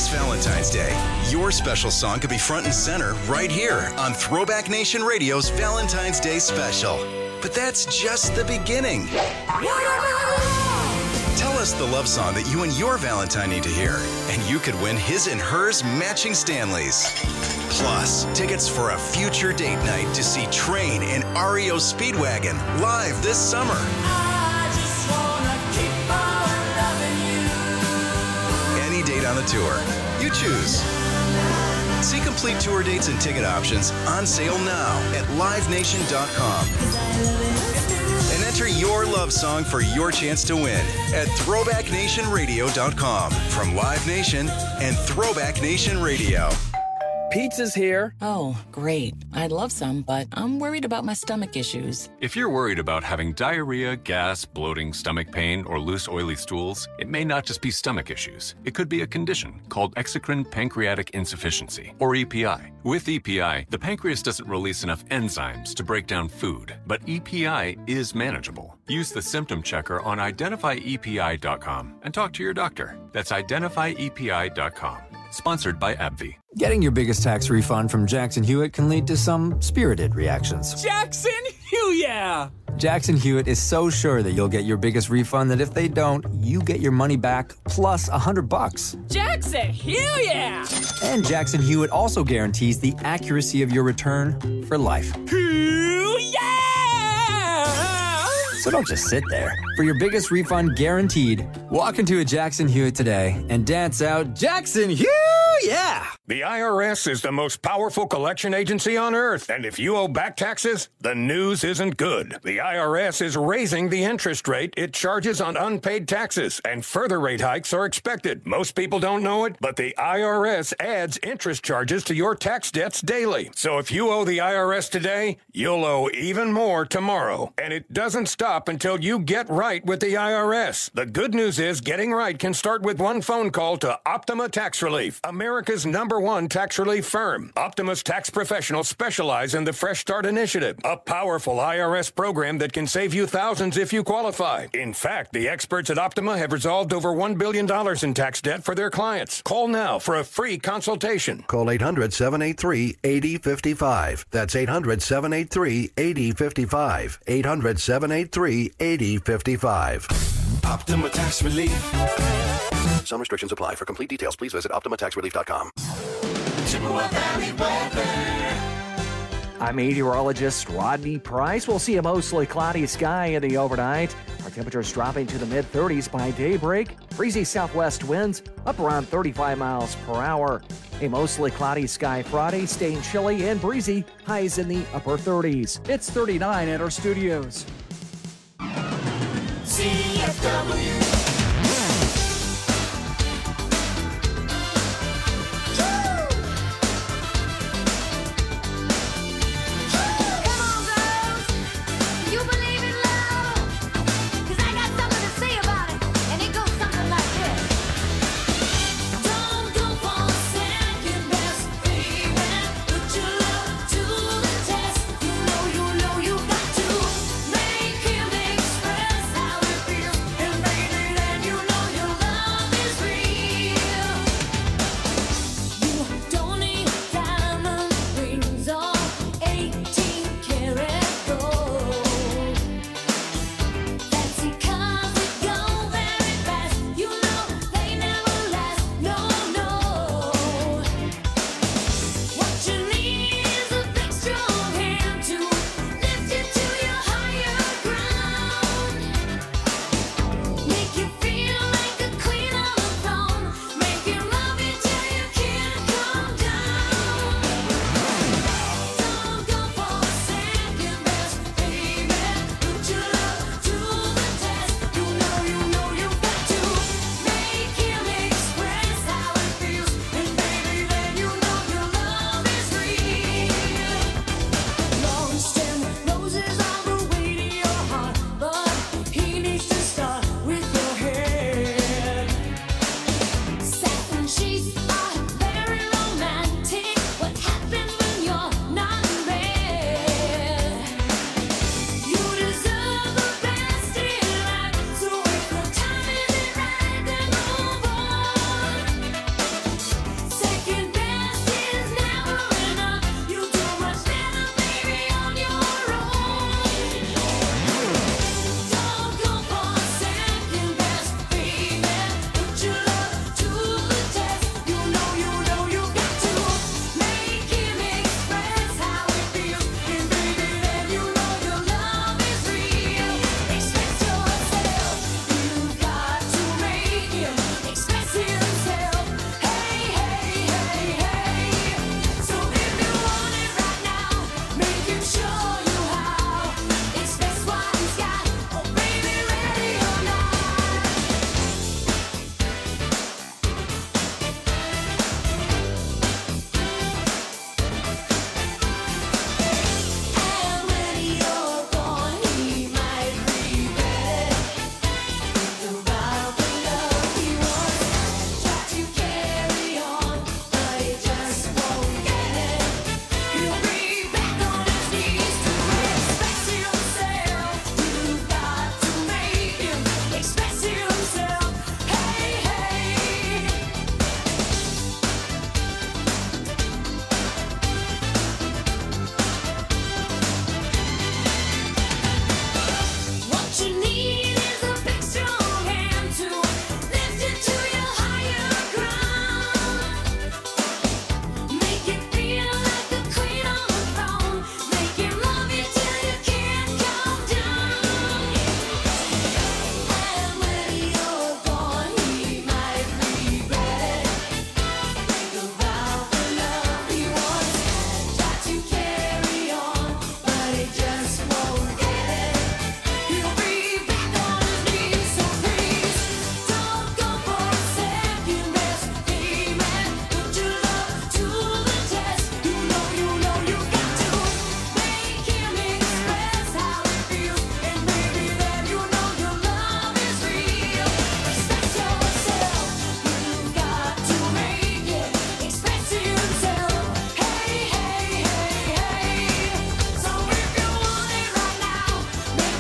It's Valentine's Day. Your special song could be front and center right here on Throwback Nation Radio's Valentine's Day special. But that's just the beginning. Tell us the love song that you and your Valentine need to hear, and you could win his and hers matching Stanleys. Plus, tickets for a future date night to see Train and REO Speedwagon live this summer. I just wanna keep on loving you. Any date on the tour. You choose. See complete tour dates and ticket options on sale now at livenation.com. And enter your love song for your chance to win at throwbacknationradio.com from Live Nation and Throwback Nation Radio. Pizza's here. Oh, great. I'd love some, but I'm worried about my stomach issues. If you're worried about having diarrhea, gas, bloating, stomach pain, or loose, oily stools, it may not just be stomach issues. It could be a condition called exocrine pancreatic insufficiency, or EPI. With EPI, the pancreas doesn't release enough enzymes to break down food, but EPI is manageable. Use the symptom checker on identifyepi.com and talk to your doctor. That's identifyepi.com. Sponsored by AbbVie. Getting your biggest tax refund from Jackson Hewitt can lead to some spirited reactions. Jackson Hewitt! Jackson Hewitt is so sure that you'll get your biggest refund that if they don't, you get your money back plus $100. Jackson Hewitt! And Jackson Hewitt also guarantees the accuracy of your return for life. So don't just sit there. For your biggest refund guaranteed, walk into a Jackson Hewitt today and dance out Jackson Hewitt! Yeah! The IRS is the most powerful collection agency on earth, and if you owe back taxes, the news isn't good. The IRS is raising the interest rate it charges on unpaid taxes, and further rate hikes are expected. Most people don't know it, but the IRS adds interest charges to your tax debts daily. So if you owe the IRS today, you'll owe even more tomorrow. And it doesn't stop until you get right with the IRS. The good news is getting right can start with one phone call to Optima Tax Relief, America's #1 tax relief firm. Optima's tax professionals specialize in the Fresh Start Initiative, a powerful IRS program that can save you thousands if you qualify. In fact, the experts at Optima have resolved over $1 billion in tax debt for their clients. Call now for a free consultation. Call 800-783-8055. That's 800-783-8055. 800-783-8055. Optima Tax Relief. Some restrictions apply. For complete details, please visit OptimaTaxRelief.com. Chippewa Valley weather. I'm meteorologist Rodney Price. We'll see a mostly cloudy sky in the overnight. Our temperatures dropping to the mid-30s by daybreak. Breezy southwest winds up around 35 miles per hour. A mostly cloudy sky Friday, staying chilly and breezy. Highs in the upper 30s. It's 39 at our studios. CFW. Make him express how it feels.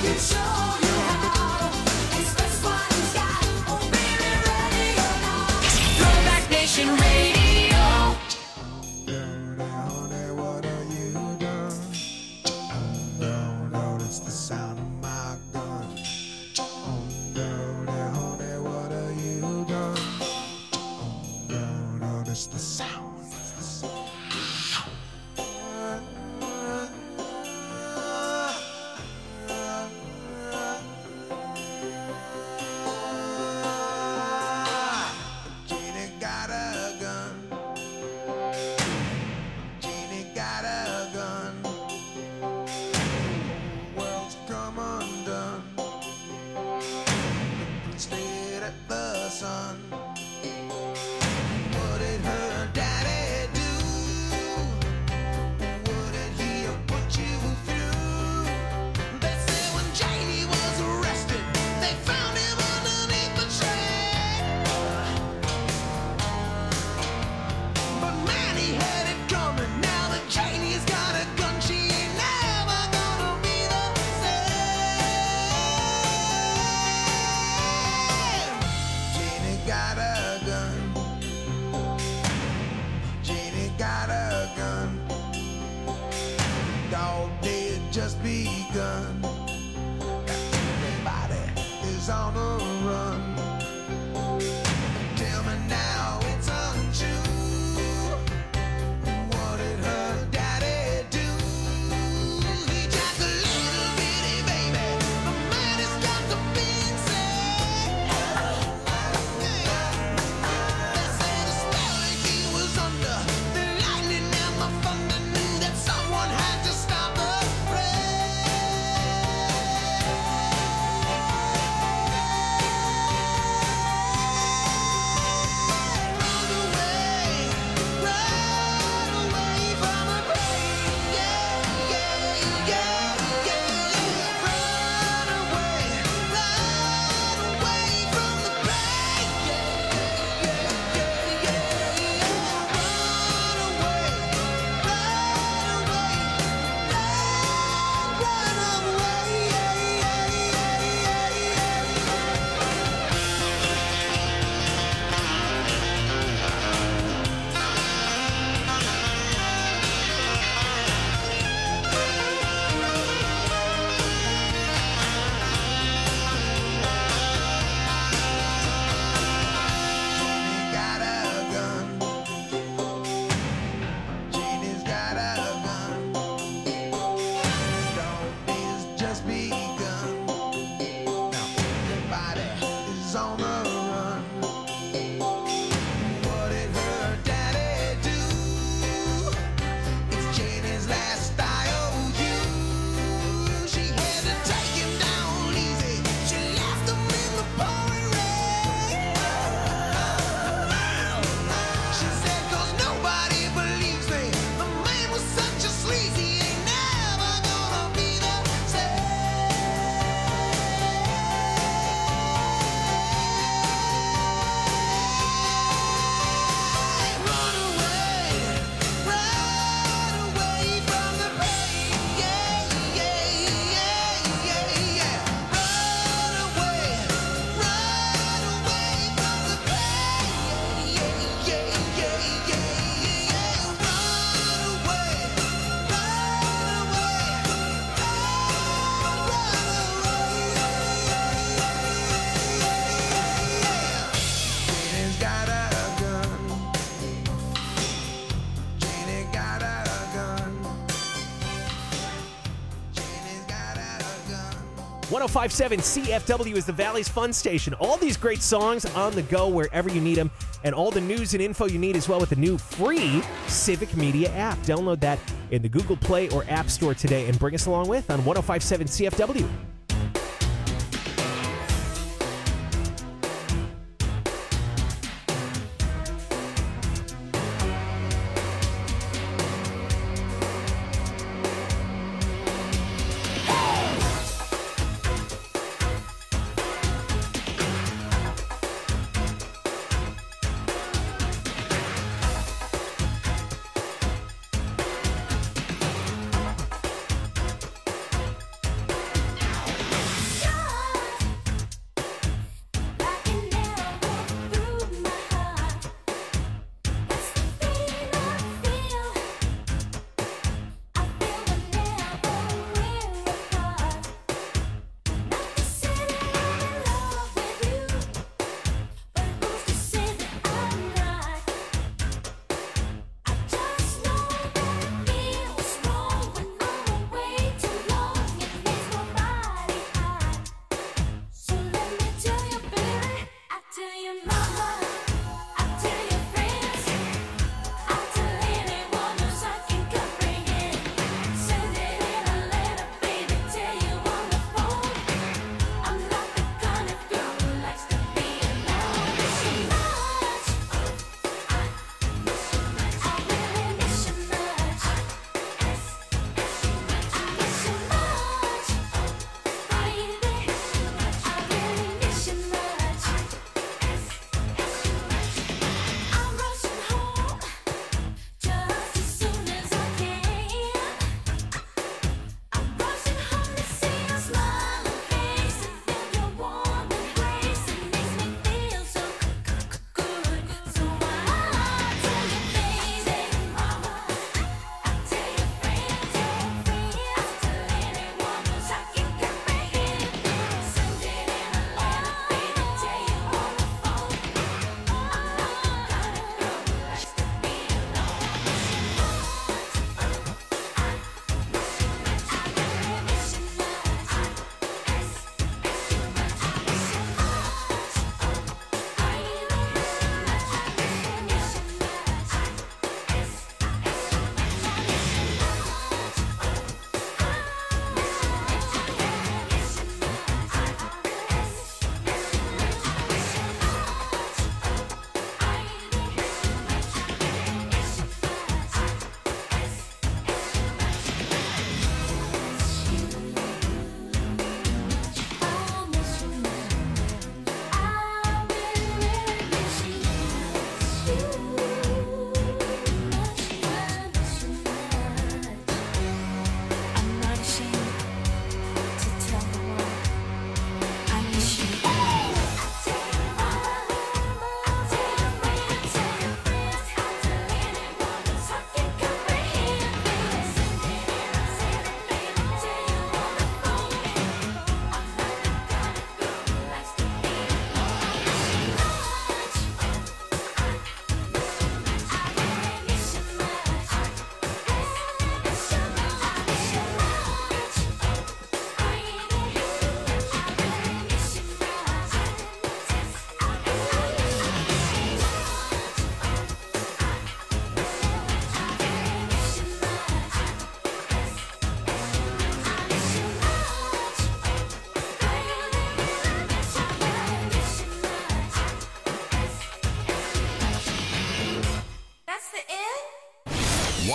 Throwback Nation Radio. Just begun. Everybody is on the run. Tell me now it's untrue. What did her daddy do? He just a little bitty baby. The man has got the big say. They say the spell that he was under, the lightning and the thunder knew that someone had to stop the .5.7 CFW is the Valley's Fun Station. All these great songs on the go wherever you need them, and all the news and info you need as well with the new free Civic Media app. Download that in the Google Play or App Store today and bring us along with on 105.7 CFW.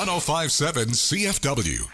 1057 CFW.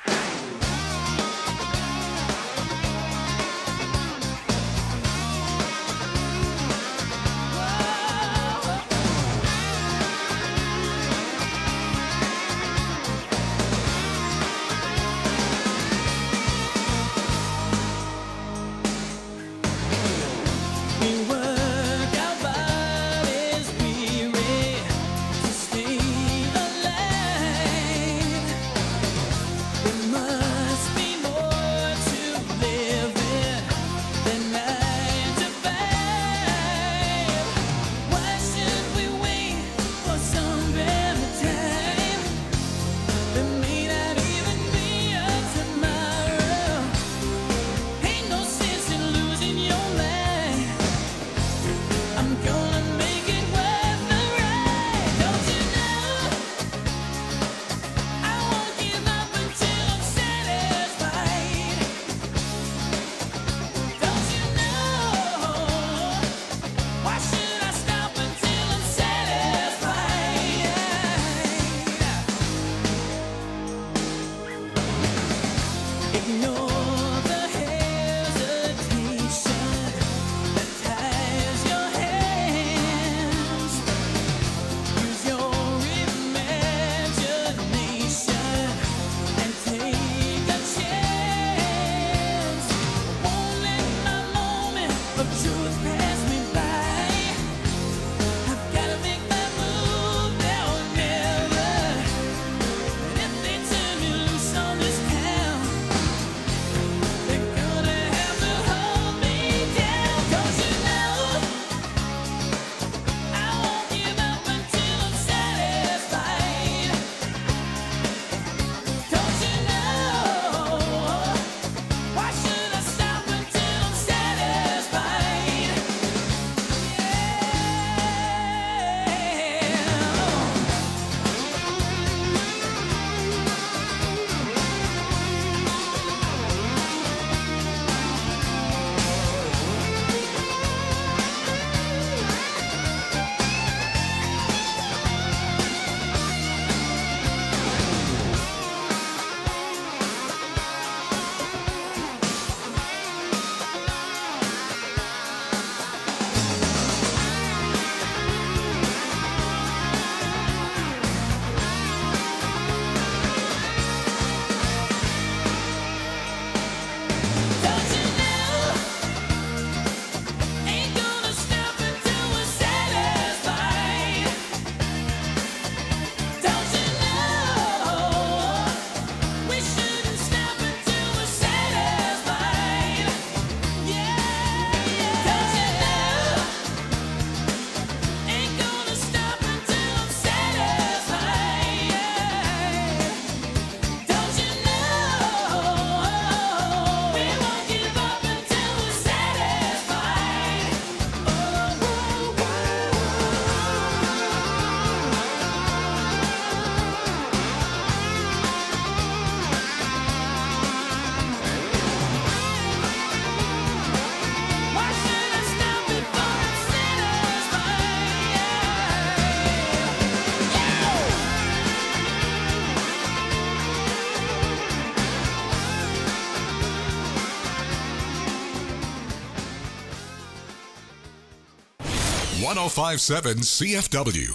.1057 CFW.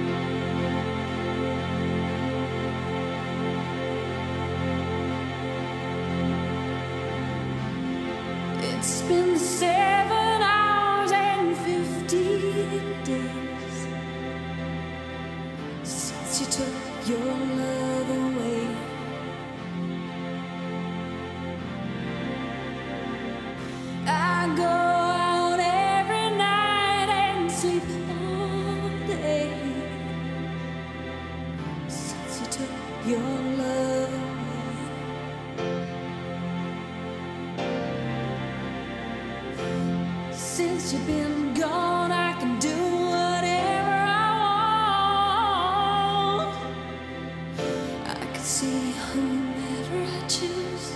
It's been 7 hours and 50 days since you took your love away. I go out every night and sleep all day since you took your love away. Since you've been gone, I can do whatever I want. I can see whomever I choose.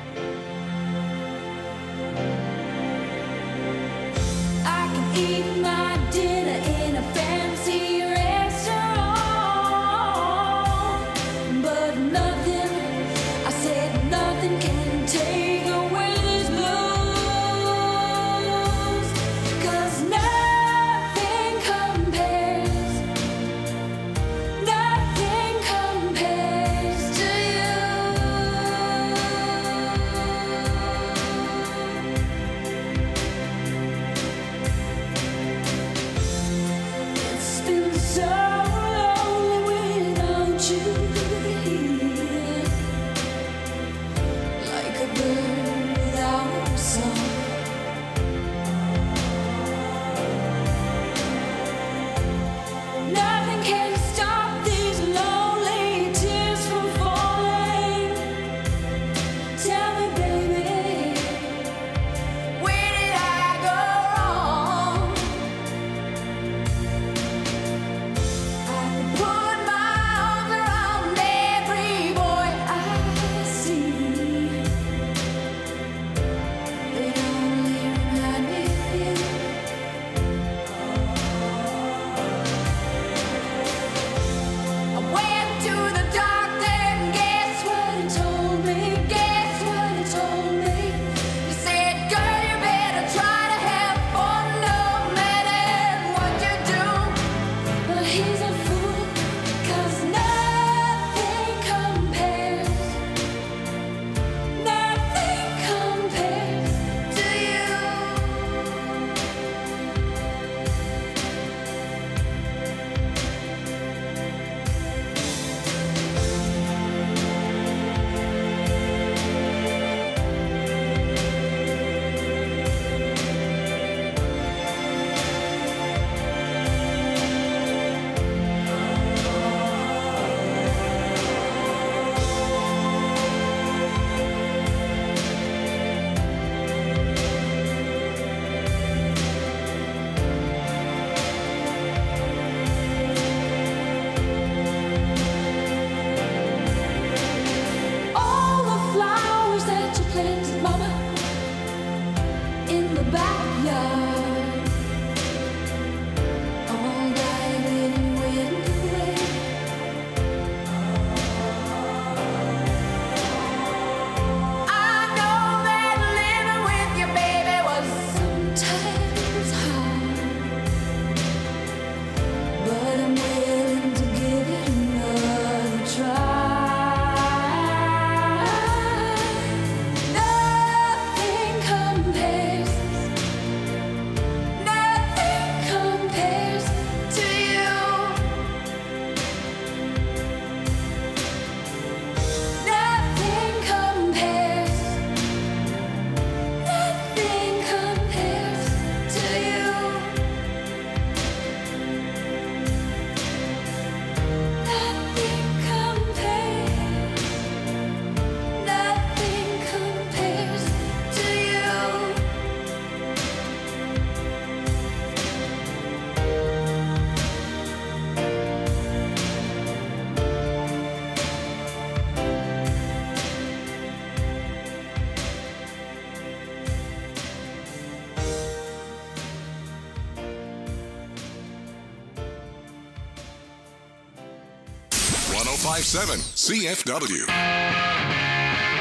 I can eat my dinner in a fancy restaurant, but backyard. All night it went away. I know that living with you, baby, was sometimes hard, but I'm willing to give it another try. Nothing compares, nothing compares to you. Nothing compares, nothing compares to you. Nothing compares, nothing compares to you. .1057 CFW.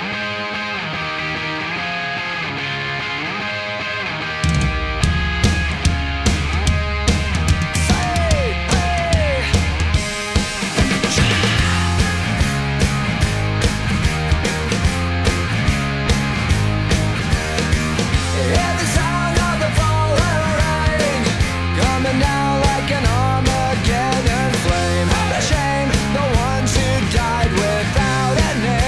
Hear the sound of the falling rain coming down like an Armageddon flame. The shame, the ones who died without a name.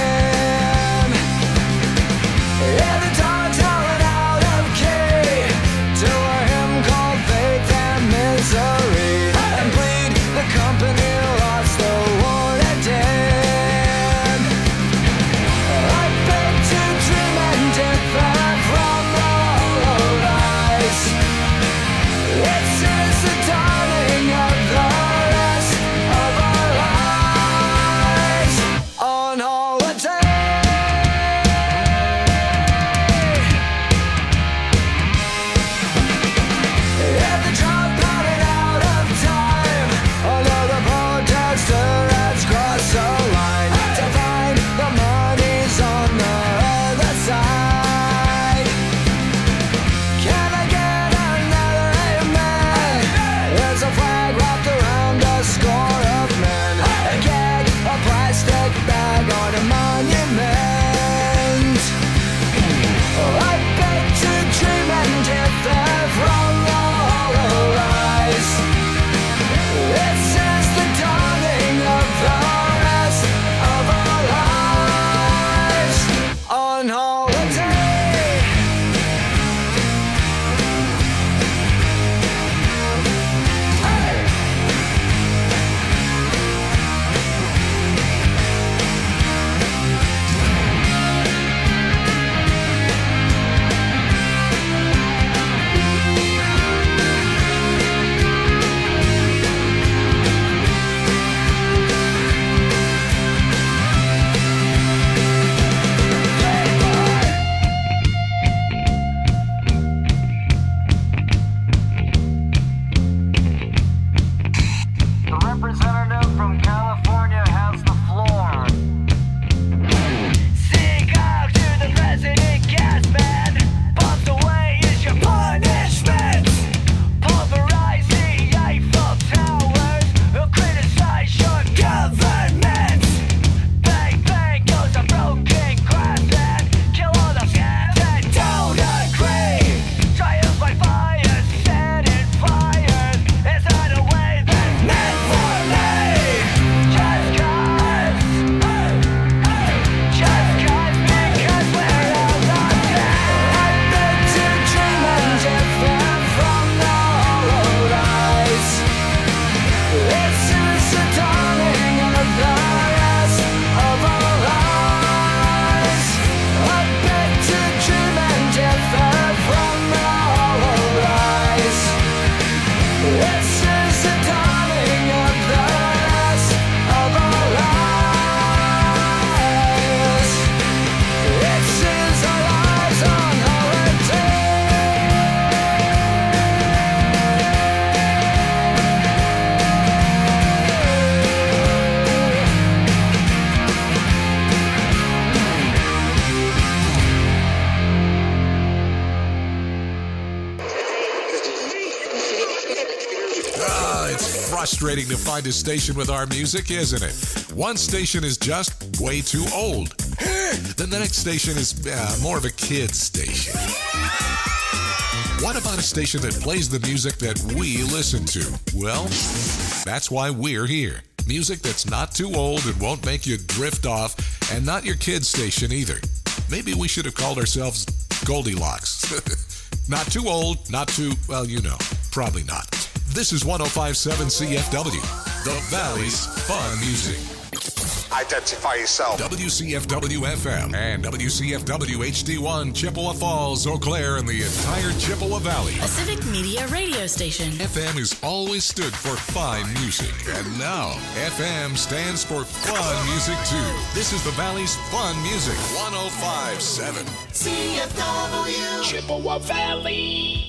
It's frustrating to find a station with our music, isn't it? One station is just way too old. Then the next station is more of a kid's station. What about a station that plays the music that we listen to? Well, that's why we're here. Music that's not too old and won't make you drift off, and not your kid's station either. Maybe we should have called ourselves Goldilocks. Not too old, not too, well, you know, probably not. This is 105.7 CFW, the Valley's Fun Music. Identify yourself. WCFW FM and WCFW HD1, Chippewa Falls, Eau Claire, and the entire Chippewa Valley. A civic media radio station. FM has always stood for fine music, and now FM stands for fun music too. This is the Valley's Fun Music, 105.7 CFW Chippewa Valley.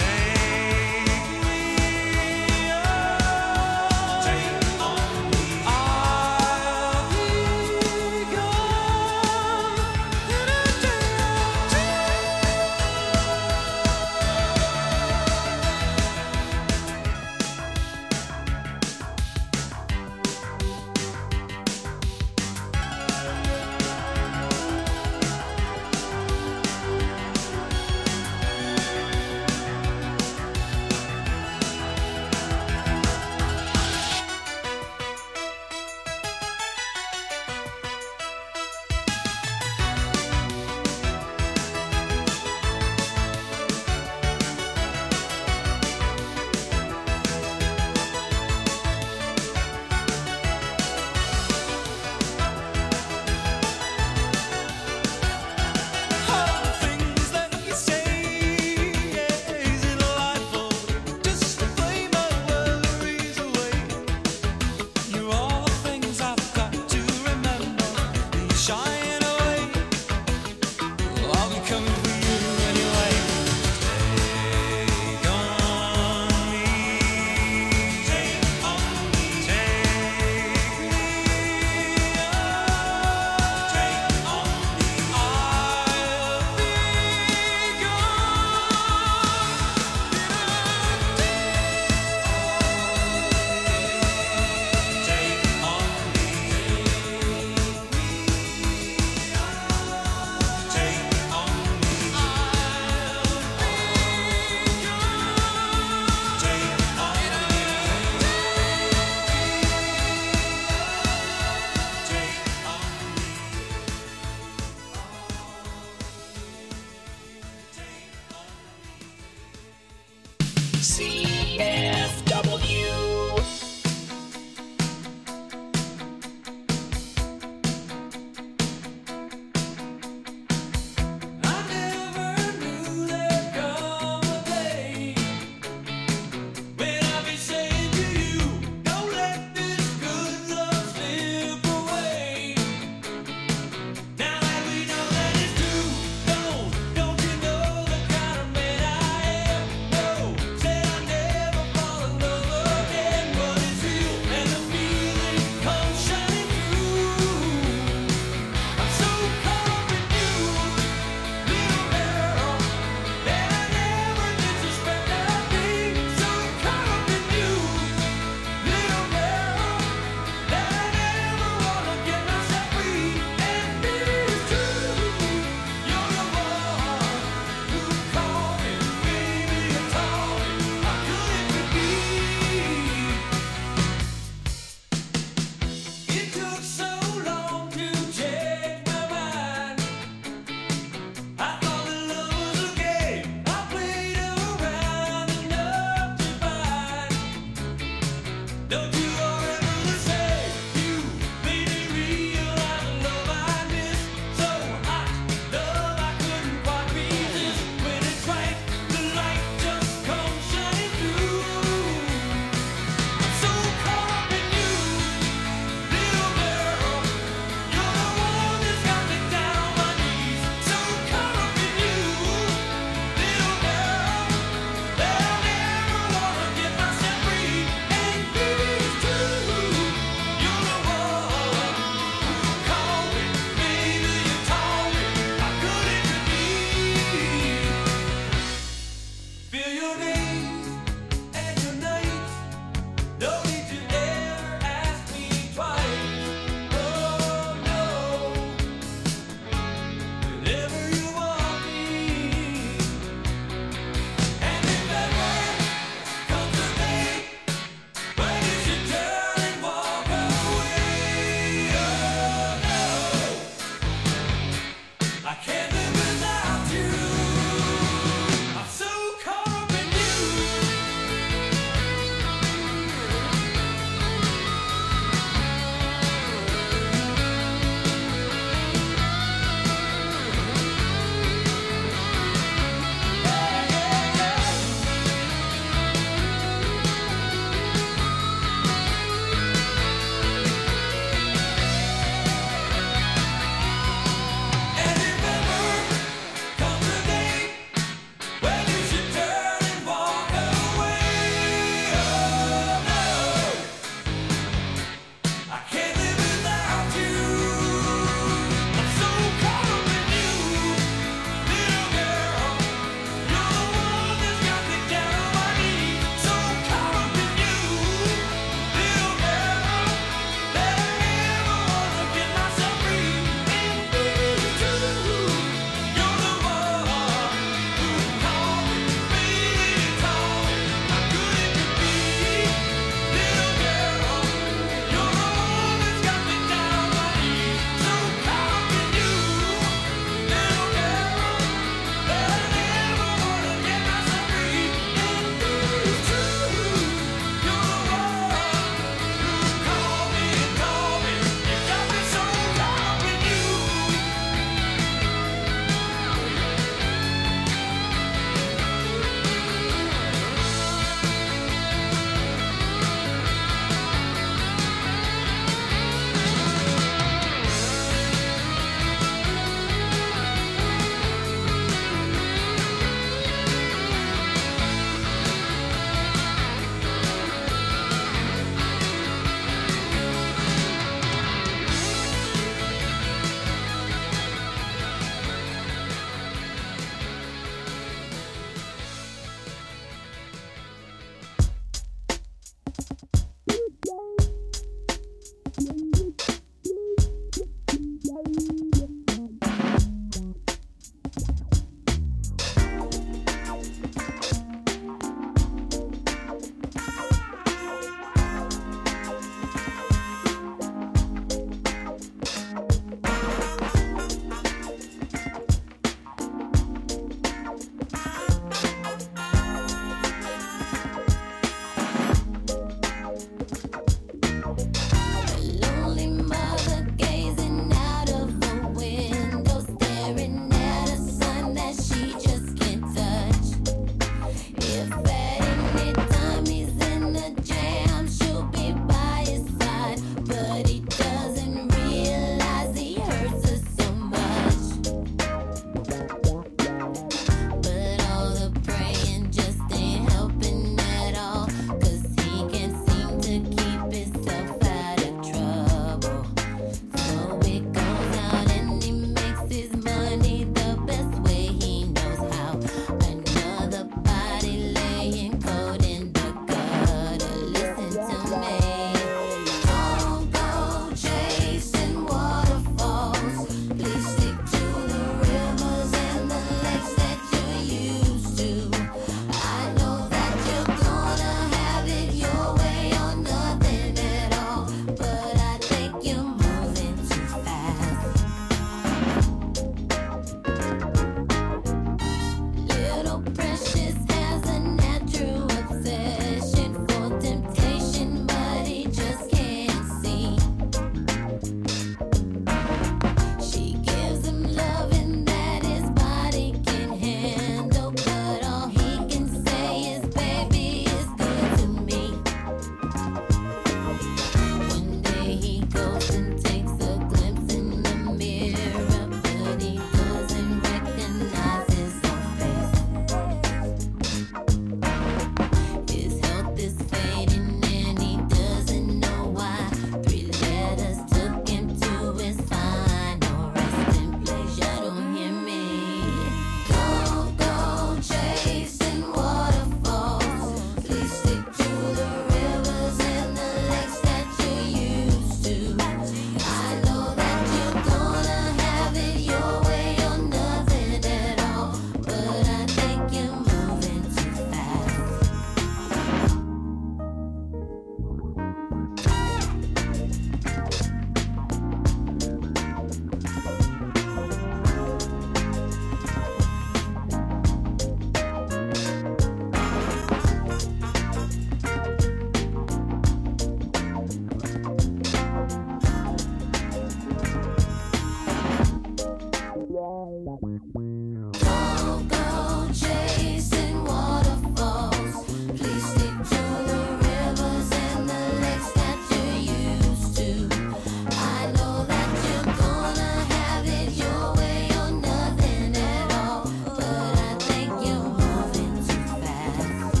Don't go chasing waterfalls. Please stick to the rivers and the lakes that you're used to. I know that you're gonna have it your way or nothing at all, but I think you're moving too fast.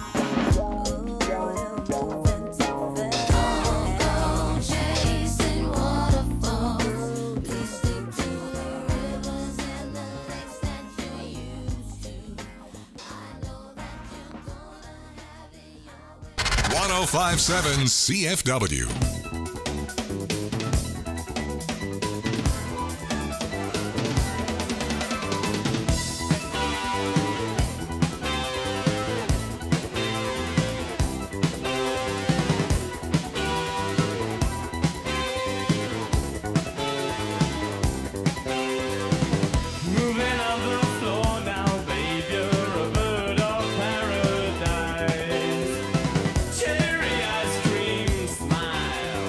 Don't go chasing waterfalls. Please stick to the rivers and the lakes that you're used to. I know that you're gonna have it your way. 1057 CFW. Moving on the floor now, babe, you're a bird of paradise. Cherry ice cream smile.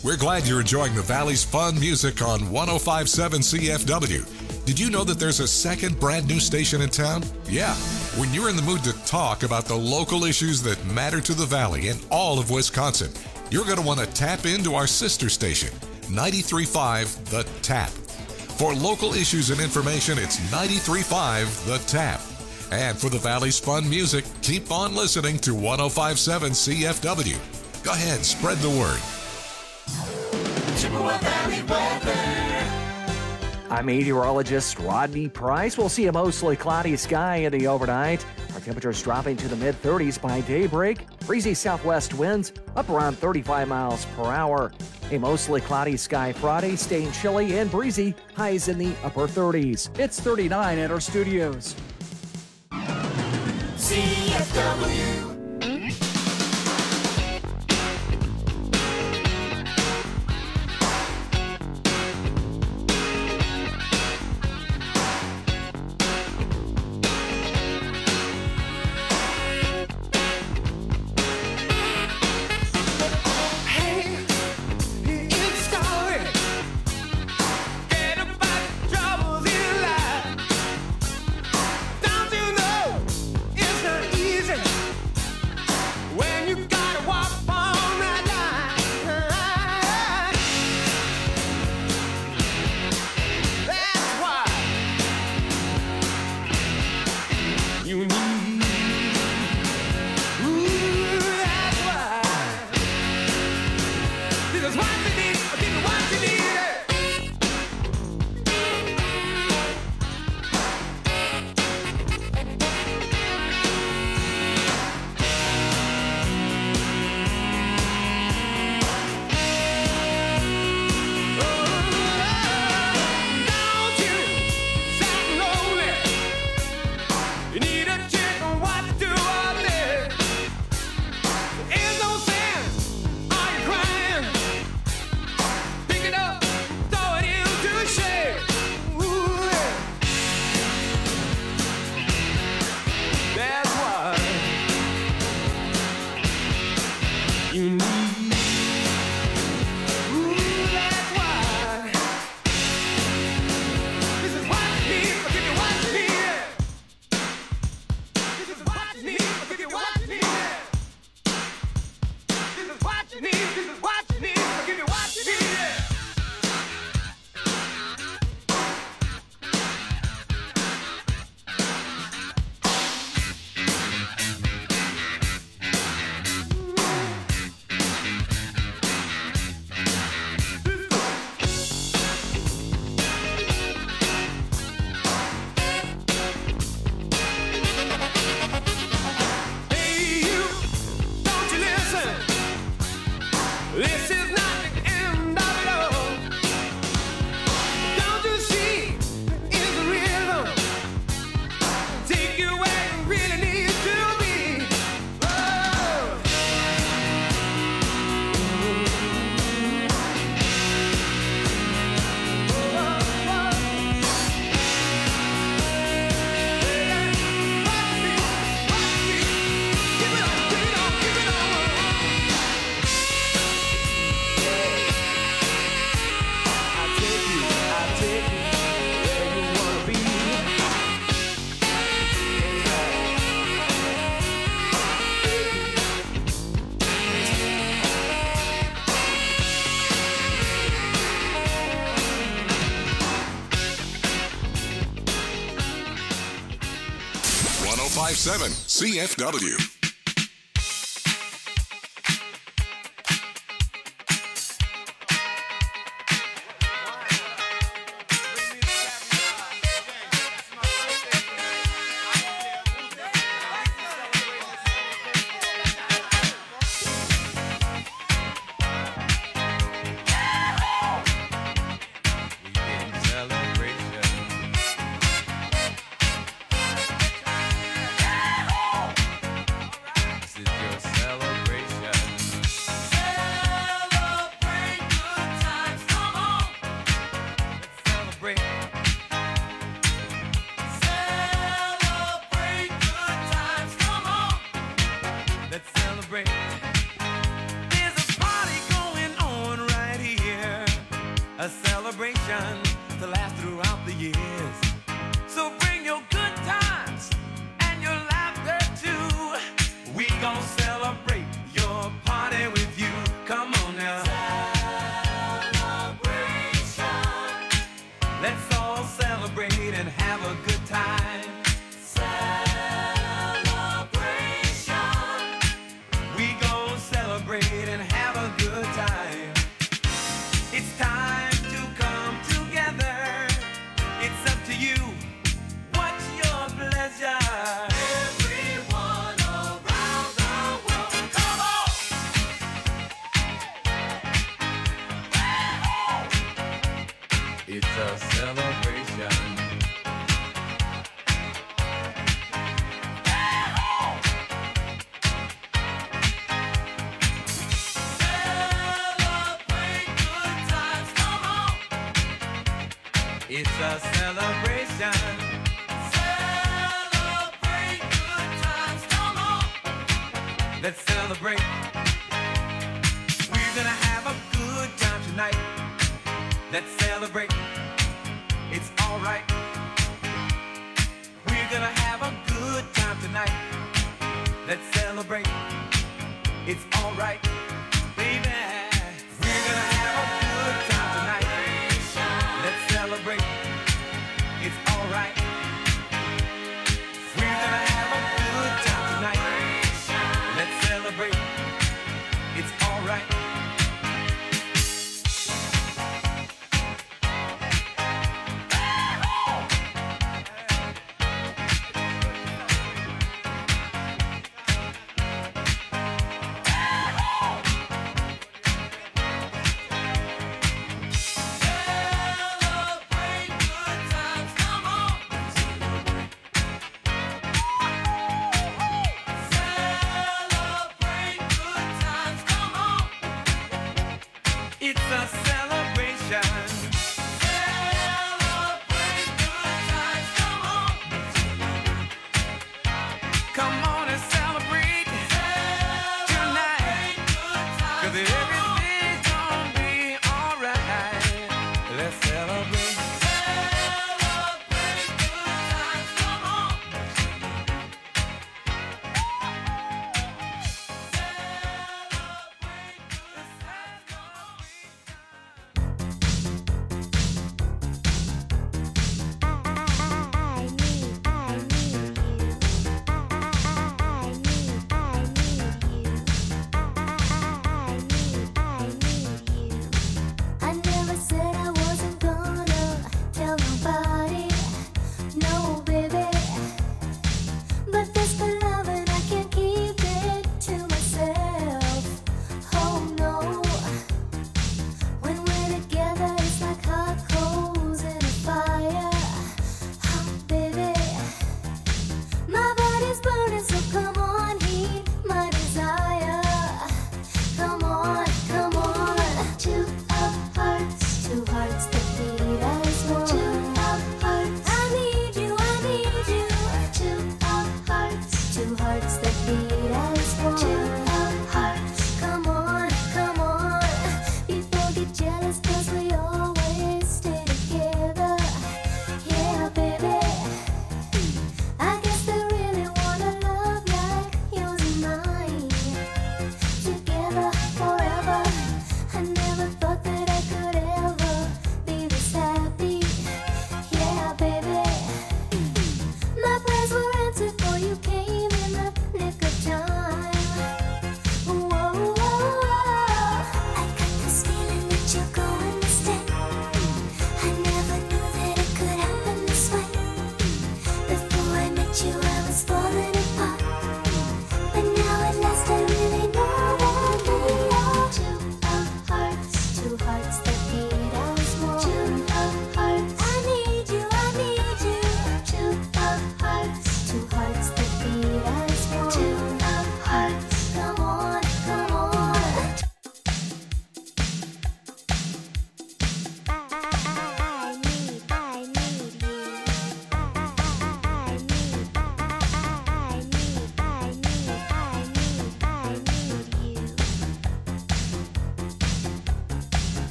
We're glad you're enjoying the Valley's fun music on 105.7 CFW. Did you know that there's a second brand new station in town? Yeah. When you're in the mood to talk about the local issues that matter to the Valley and all of Wisconsin, you're going to want to tap into our sister station, 93.5 The Tap. For local issues and information, it's 93.5 The Tap. And for the Valley's fun music, keep on listening to 105.7 CFW. Go ahead, spread the word. Chippewa Valley weather. I'm meteorologist Rodney Price. We'll see a mostly cloudy sky in the overnight. Our temperatures dropping to the mid-30s by daybreak. Breezy southwest winds up around 35 miles per hour. A mostly cloudy sky Friday, staying chilly and breezy. Highs in the upper 30s. It's 39 at our studios. CFW. CFW. celebration to last throughout the years. So bring your good times and your laughter too. We gon' celebrate your party with you. Come on now. Celebration. Let's all celebrate and have a good time. Celebration. We gon' celebrate and have a good time. It's time to come together. It's up to you. What's your pleasure? Everyone around the world, come on! It's a celebration. Celebrate good times, come on! It's a celebration. Celebrate good times, come on! Let's celebrate. We're gonna have a good time tonight. Let's celebrate. It's alright. We're gonna have a good time tonight. Let's celebrate. It's alright. Baby, we're gonna have a good time tonight. Let's celebrate. It's alright. We're gonna have a good time tonight. Let's celebrate. It's alright. Celebrate good times, come on.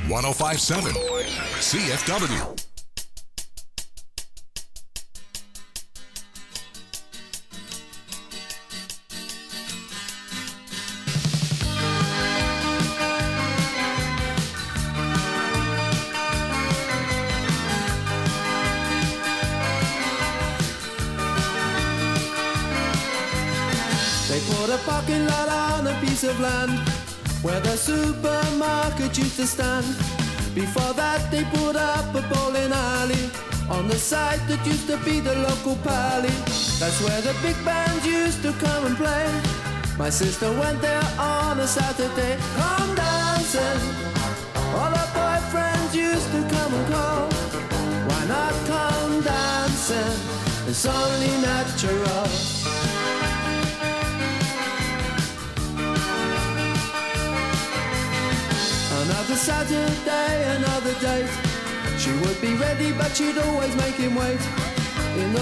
1057 CFW. They put a parking lot on a piece of land where the supermarket used to stand. Before that they put up a bowling alley on the site that used to be the local pally. That's where the big bands used to come and play. My sister went there on a Saturday. Come dancing, all her boyfriends used to come and call. Why not come dancing? It's only natural. Another Saturday, another date. She would be ready, but she'd always make him wait. In the